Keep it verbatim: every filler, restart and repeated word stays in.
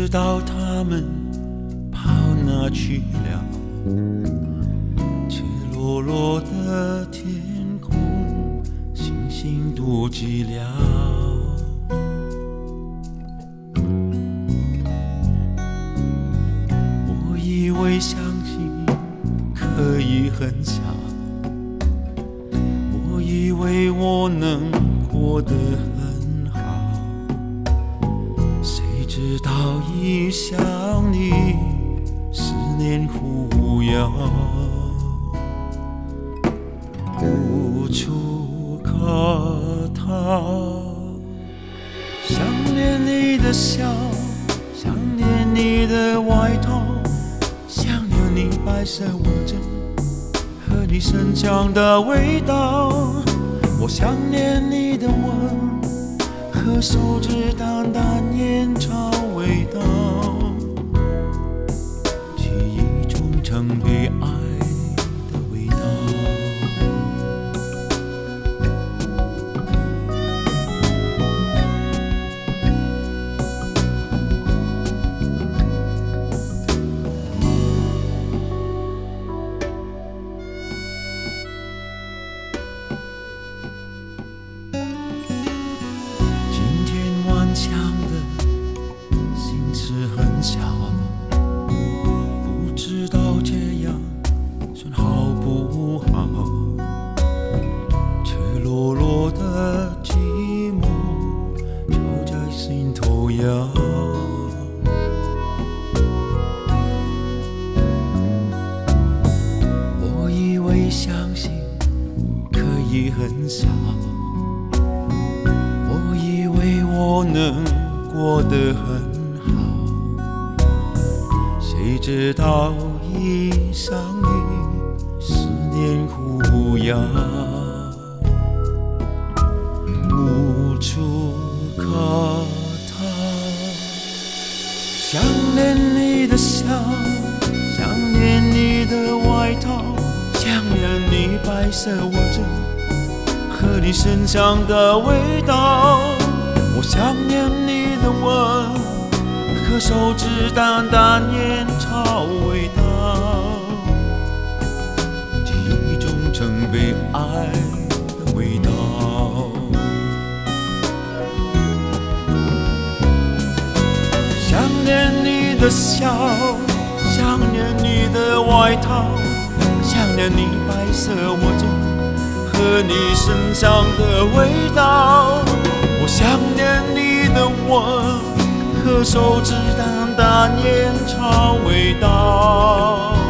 知道他们跑哪去了，赤裸裸的天空，星星多寂寥。我以为相信可以很小，我以为我能过得很好，谁知道一想你，思念忽悠，无处可逃。想念你的笑，想念你的外套，想念你白色围巾和你身上的味道。我想念你的吻和手指淡淡烟草味道，记忆中曾被爱的味道。想的心事很小，不知道这样算好不好。赤裸裸的寂寞就在心头摇。我以为相信可以很少，我以为我能过得很好，谁知道一相遇，思念忽悠，无处可逃。想念你的笑，想念你的外套，想念你白色袜子和你身上的味道。我想念你的吻和手指淡淡烟草味道，记忆中曾被爱的味道。想念你的笑，想念你的外套，想念你白色袜子和你身上的味道。我想念你的吻和手指淡淡烟草味道。